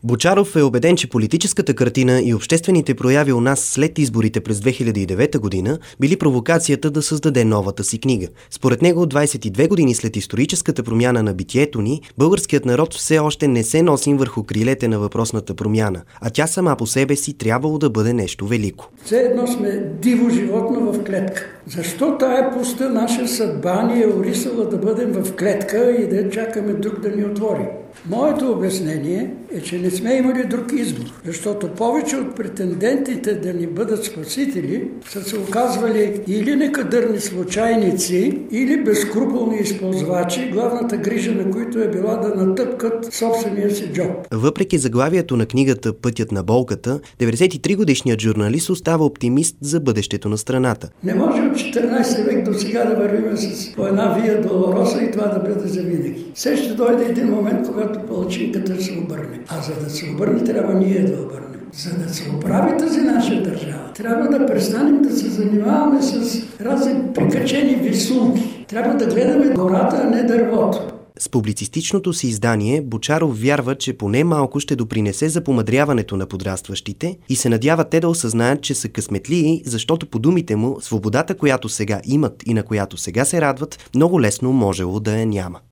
Бочаров е убеден, че политическата картина и обществените прояви у нас след изборите през 2009 година били провокацията да създаде новата си книга. Според него, 22 години след историческата промяна на битието ни, българският народ все още не се носи върху крилете на въпросната промяна, а тя сама по себе си трябвало да бъде нещо велико. Все едно сме диво животно в клетка. Защо тая пуста наша съдба ни е орисала да бъдем в клетка и да чакаме друг да ни отвори? Моето обяснение е, че не сме имали друг избор, защото повече от претендентите да ни бъдат спасители са се оказвали или некадърни случайници, или безскрупулни използвачи, главната грижа на които е била да натъпкат собствения си джоб. Въпреки заглавието на книгата "Пътят на болката", 93-годишният журналист остава оптимист за бъдещето на страната. Не може от 14 век до сега да вървим с по една вия долороса и това да бъде завинаги. Все ще дойде един момент, когато палачинката се обърне. А за да се обърне, трябва ние да обърнем. За да се оправи тази наша държава, трябва да престанем да се занимаваме с разни прикачени висунки. Трябва да гледаме гората, а не дървото. С публицистичното си издание Бочаров вярва, че поне малко ще допринесе за помъдряването на подрастващите и се надява те да осъзнаят, че са късметлии, защото по думите му, свободата, която сега имат и на която сега се радват, много лесно можело да я няма.